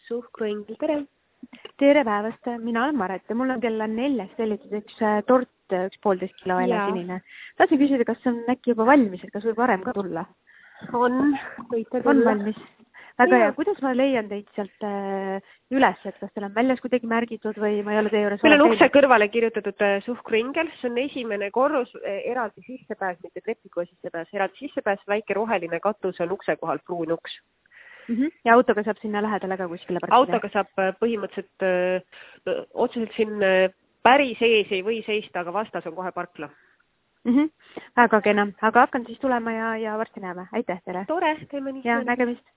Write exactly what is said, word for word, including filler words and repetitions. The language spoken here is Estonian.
Suhkruingel, tere! Tere päevast, mina olen Maret ja mul on kella neljast tellitud üks tort, üks poolteist kilo helesinine. Tahtsin küsida, kas on äkki juba valmis, et kas võib varem ka tulla? On, võite tulla. On valmis. Väga hea, kuidas ma leian teid sealt üles, et kas teil on väljas kuidagi märgitud või ma ei ole teie juures? Meil on ukse kõrvale kirjutatud Suhkruingel, see on esimene korrus, eraldi sissepääs, mitte trepikoja sissepääs, eraldi sissepääs, väike roheline katus on ukse kohal, pruun uks. Mm -hmm. Ja autoga saab sinna lähedale ka kuskile parkida? Autoga saab põhimõtteliselt öö, otseselt siin päris ees ei või seista, aga vastas on kohe parkla. Mm -hmm. Väga kena, aga hakkan siis tulema ja, ja varsti näeme. Aitäh teile! Tore, teeme nii. Ja nägemist!